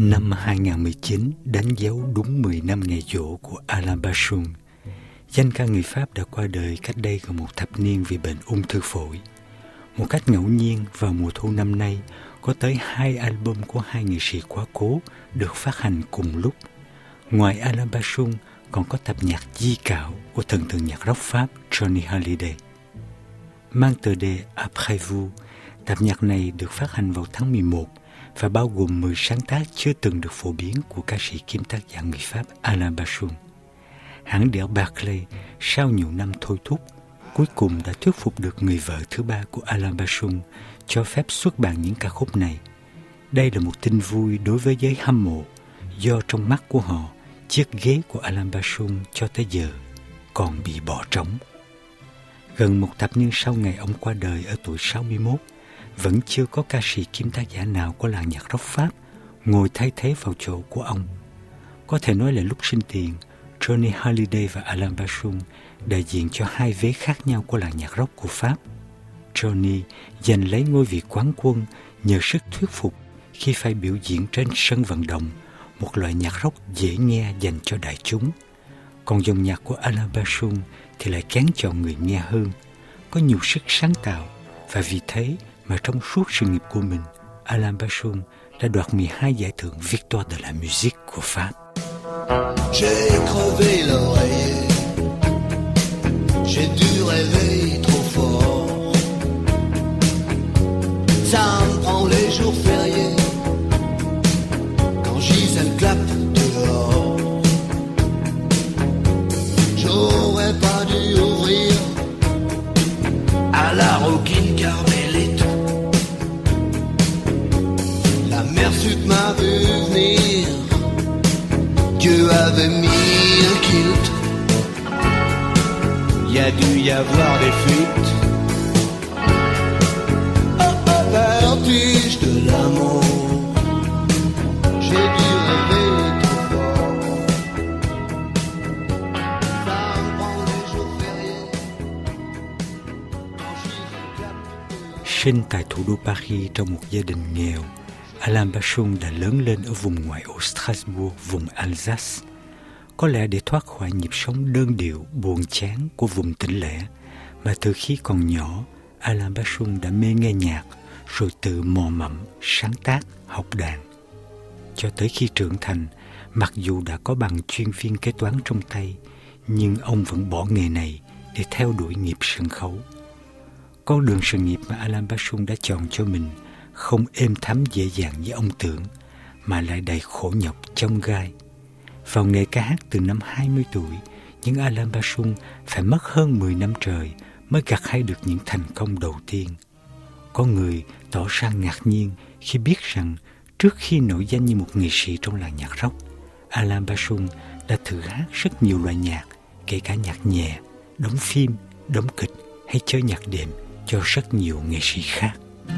Năm 2019 đánh dấu đúng 10 năm ngày giỗ của Alain Bashung. Danh ca người Pháp đã qua đời cách đây gần một thập niên vì bệnh ung thư phổi. Một cách ngẫu nhiên, vào mùa thu năm nay, có tới 2 album của 2 nghệ sĩ quá cố được phát hành cùng lúc. Ngoài Alain Bashung, còn có tập nhạc di cảo của thần tượng nhạc rock Pháp Johnny Hallyday. Mang tựa đề Après vous, tập nhạc này được phát hành vào tháng 11 và bao gồm 10 sáng tác chưa từng được phổ biến của ca sĩ kiêm tác giả người Pháp Alain Bashung. Hãng đĩa Barclay sau nhiều năm thôi thúc, cuối cùng đã thuyết phục được người vợ thứ ba của Alain Bashung cho phép xuất bản những ca khúc này. Đây là một tin vui đối với giới hâm mộ, do trong mắt của họ, chiếc ghế của Alain Bashung cho tới giờ còn bị bỏ trống. Gần một thập niên sau ngày ông qua đời ở tuổi 61, vẫn chưa có ca sĩ kiêm tác giả nào của làng nhạc rock Pháp ngồi thay thế vào chỗ của ông. Có thể nói là lúc sinh tiền, Johnny Hallyday và Alain Bashung đại diện cho hai vế khác nhau của làng nhạc rock của Pháp. Johnny giành lấy ngôi vị quán quân nhờ sức thuyết phục khi phải biểu diễn trên sân vận động, một loại nhạc rock dễ nghe dành cho đại chúng. Còn dòng nhạc của Alain Bashung thì lại kén chọn người nghe hơn, có nhiều sức sáng tạo, và vì thế mà trong suốt sự nghiệp của mình, Alain Bashung đã đoạt 12 giải thưởng Victoire de la musique của Pháp. J'ai crevé l'oreiller, j'ai dû rêver trop fort. Ça me prend les jours fériés, quand Gisèle clappe dehors. J'aurais pas dû ouvrir à la Rockin Carmélite. La mer sud m'a vu venir, Dieu avait mis un kilt. Y a dû y avoir des fuites. Oh, vertige de l'amour, j'ai dû rêver trop fort. Ça me prend les jours fériés, quand j'y clappe. Sinh tại thủ đô Paris trong một gia đình nghèo, Alain Bashung đã lớn lên ở vùng ngoại ô Strasbourg, vùng Alsace. Có lẽ để thoát khỏi nhịp sống đơn điệu, buồn chán của vùng tỉnh lẻ, mà từ khi còn nhỏ, Alain Bashung đã mê nghe nhạc, rồi tự mò mẫm, sáng tác, học đàn. Cho tới khi trưởng thành, mặc dù đã có bằng chuyên viên kế toán trong tay, nhưng ông vẫn bỏ nghề này để theo đuổi nghiệp sân khấu. Con đường sự nghiệp mà Alain Bashung đã chọn cho mình không êm thấm dễ dàng như ông tưởng, mà lại đầy khổ nhọc chông gai. Vào nghề ca hát từ năm 20 tuổi, nhưng Alain Bashung phải mất hơn 10 năm trời mới gặt hái được những thành công đầu tiên. Có người tỏ ra ngạc nhiên khi biết rằng trước khi nổi danh như một nghệ sĩ trong làng nhạc rock, Alain Bashung đã thử hát rất nhiều loại nhạc, kể cả nhạc nhẹ, đóng phim, đóng kịch hay chơi nhạc đệm cho rất nhiều nghệ sĩ khác.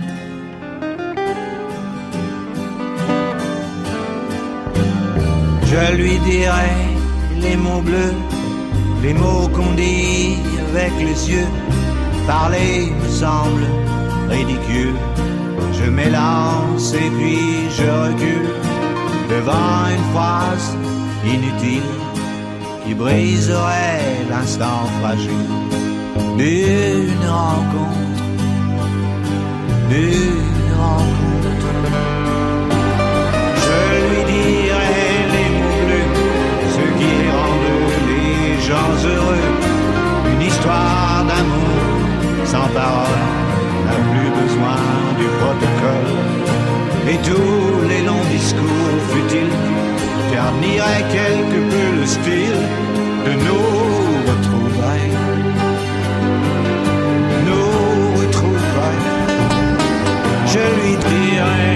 Je lui dirai les mots bleus, les mots qu'on dit avec les yeux. Parler me semble ridicule. Je m'élance et puis je recule devant une phrase inutile qui briserait l'instant fragile d'une rencontre, d'une rencontre. Je lui dirai les mots bleus, ceux qui rendent les gens heureux. Une histoire d'amour sans parole n'a plus besoin du protocole. Et tous les longs discours futiles terniraient quelque peu le style de nos retrouvailles. Nos retrouvailles. Je lui dirai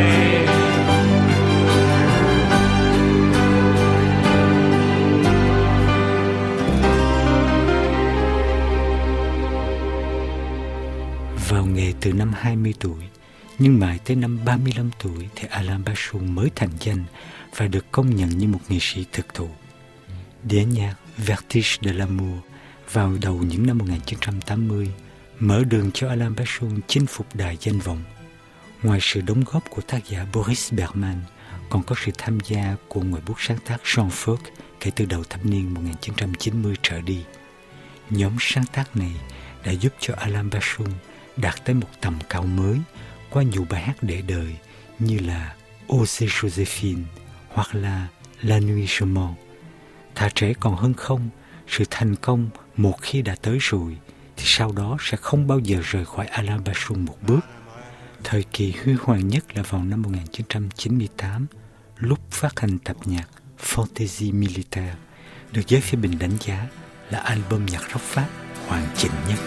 vào nghề từ năm 20 tuổi, nhưng mãi tới năm 35 tuổi thì Alain Bashung mới thành danh và được công nhận như một nghệ sĩ thực thụ. Đĩa nhạc Vertige de l'amour vào đầu những năm 1980 mở đường cho Alain Bashung chinh phục đài danh vọng. Ngoài sự đóng góp của tác giả Boris Berman, còn có sự tham gia của người bút sáng tác Jean Fouque kể từ đầu thập niên 1990 trở đi. Nhóm sáng tác này đã giúp cho Alain Bashung đạt tới một tầm cao mới qua nhiều bài hát để đời như là Osez Joséphine hoặc là La Nuit Je Mens. Thà trẻ còn hơn không, sự thành công một khi đã tới rồi thì sau đó sẽ không bao giờ rời khỏi Alain Bashung một bước. Thời kỳ huy hoàng nhất là vào năm 1998, lúc phát hành tập nhạc Fantaisie Militaire, được giới phê bình đánh giá là album nhạc rock Pháp hoàn chỉnh nhất.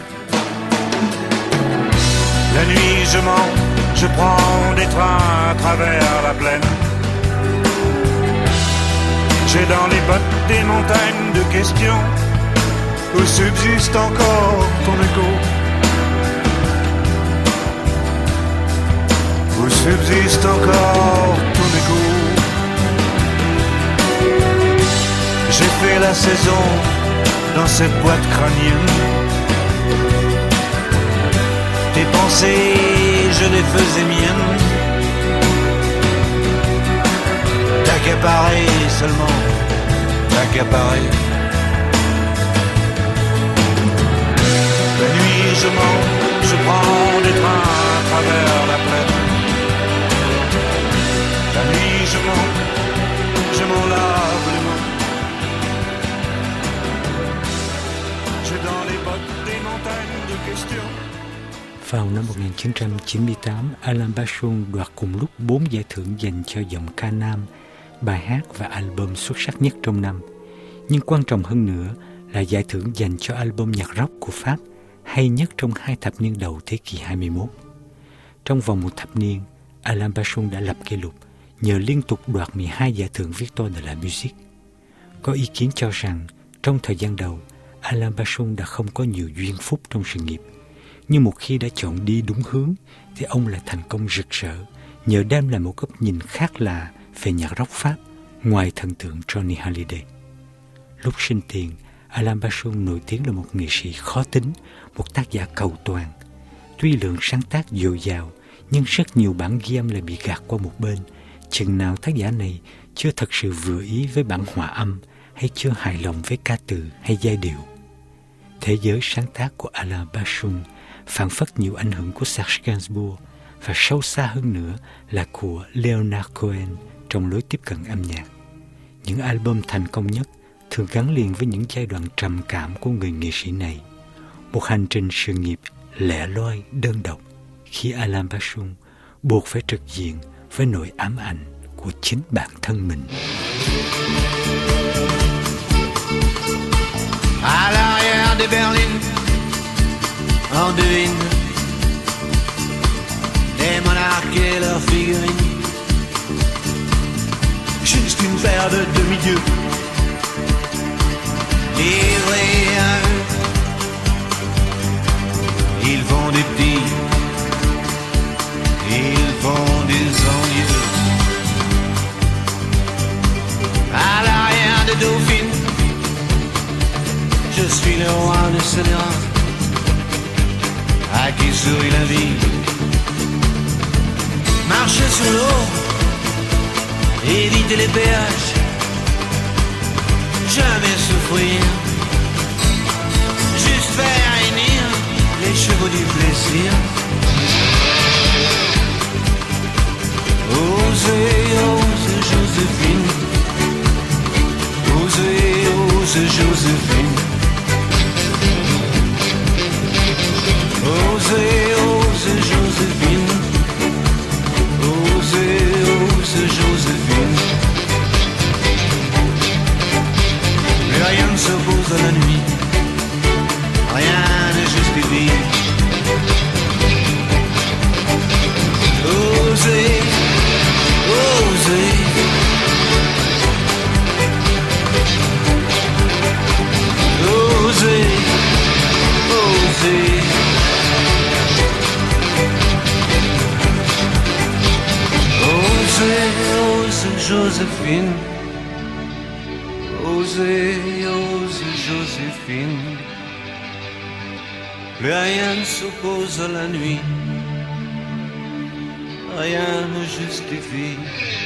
La nuit je mens, je prends des trains à travers la plaine. J'ai dans les bottes des montagnes de questions où subsiste encore ton écho. Où subsiste encore ton écho. J'ai fait la saison dans cette boîte crânienne. Tes pensées, je les faisais miennes. T'accaparer seulement, t'accaparer. La nuit je mens, je prends des trains à travers la plaine. La nuit je mens, je m'en lave les mains. J'ai dans les bottes des montagnes de questions. Vào năm 1998, Alain Bashung đoạt cùng lúc 4 giải thưởng dành cho giọng ca nam, bài hát và album xuất sắc nhất trong năm. Nhưng quan trọng hơn nữa là giải thưởng dành cho album nhạc rock của Pháp hay nhất trong 2 thập niên đầu thế kỷ 21. Trong vòng 1 thập niên, Alain Bashung đã lập kỷ lục nhờ liên tục đoạt 12 giải thưởng Victoire de la Musique. Có ý kiến cho rằng trong thời gian đầu, Alain Bashung đã không có nhiều duyên phúc trong sự nghiệp. Nhưng một khi đã chọn đi đúng hướng thì ông lại thành công rực rỡ nhờ đem lại một góc nhìn khác lạ về nhạc rock Pháp ngoài thần tượng Johnny Hallyday. Lúc sinh tiền, Alain Bashung nổi tiếng là một nghệ sĩ khó tính, một tác giả cầu toàn. Tuy lượng sáng tác dồi dào, nhưng rất nhiều bản ghi âm lại bị gạt qua một bên, chừng nào tác giả này chưa thật sự vừa ý với bản hòa âm hay chưa hài lòng với ca từ hay giai điệu. Thế giới sáng tác của Alain Bashung phản phất nhiều ảnh hưởng của Serge Gainsbourg và sâu xa hơn nữa là của Leonard Cohen trong lối tiếp cận âm nhạc. Những album thành công nhất thường gắn liền với những giai đoạn trầm cảm của người nghệ sĩ này. Một hành trình sự nghiệp lẻ loi đơn độc khi Alain Bashung buộc phải trực diện với nỗi ám ảnh của chính bản thân mình. À l'arrière de Berlin, on devine des monarques et leurs figurines. Juste une paire de demi-dieux livrés à eux. Ils font des petits, ils font des envieux. À l'arrière de Dauphine, je suis le roi de Sénéra, à qui sourit la vie. Marcher sur l'eau, éviter les péages, jamais souffrir, juste faire hennir les chevaux du plaisir. Osez, osez Joséphine, osez, osez Joséphine. Osez, osez Joséphine, osez, osez Joséphine. Mais rien ne s'oppose à la nuit, rien ne justifie. Osez, osez. Osez, osez. Osez, osez Joséphine, osez, osez Joséphine. Plus rien ne s'oppose à la nuit, rien ne justifie.